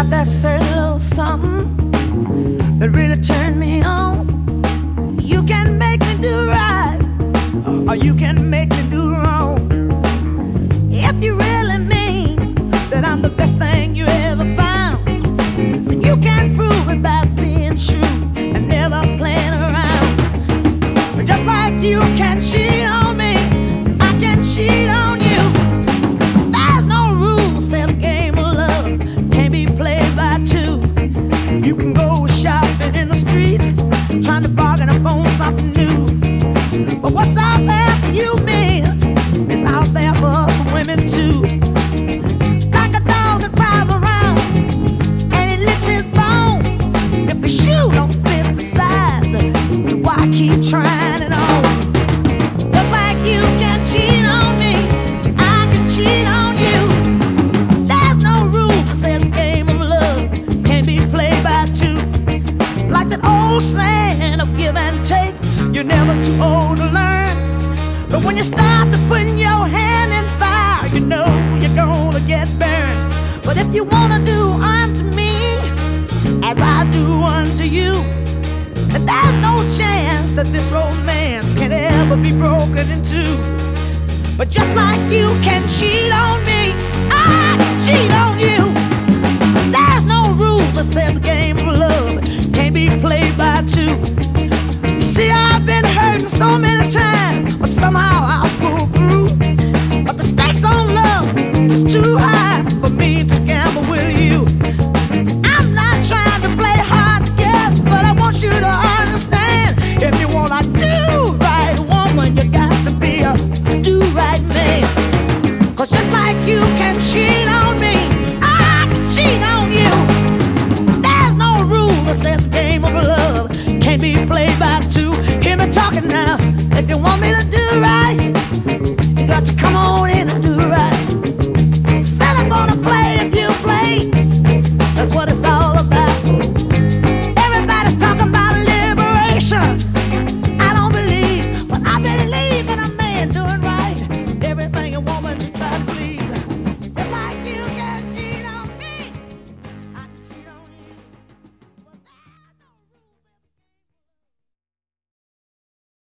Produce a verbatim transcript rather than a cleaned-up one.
got that certain little something that really turned me on. You can make me do right, or you can make me do wrong. If you really mean that I'm the best thing you ever found, then you can prove it by being true and never playing around. But just like you can cheat on me, I can cheat on you. There's no rules in a game of love, can't be played by two. You can go shopping in the streets, trying to bargain up on something new. But what's out there for you, man, is out there for us women too. Like a dog that prowls around and he licks his bone. If the shoe don't fit the size, then why keep trying it on? Just like you can cheat on me, I can cheat on you. There's no rule that says game of love can't be played by two. Like that old saying of give and take, you're never too old to learn. But when you start to put your hand in fire, you know you're gonna get burned. But if you wanna do unto me as I do unto you, then there's no chance that this romance can ever be broken in two. But just like you can cheat on me, I can cheat on you. There's no rule that says a game of love can't be played by two. You see, I've been hurting so many times, but somehow I'll pull through. But the stakes on love is too high for me to gamble with you. I'm not trying to play hard to get, but I want you to understand, if you wanna do right, woman, you got to be a do right man. Cause just like you can cheat on me, I can cheat on you. There's no rule that says game of love can't be played by two. Hear me talking now. If you want me to do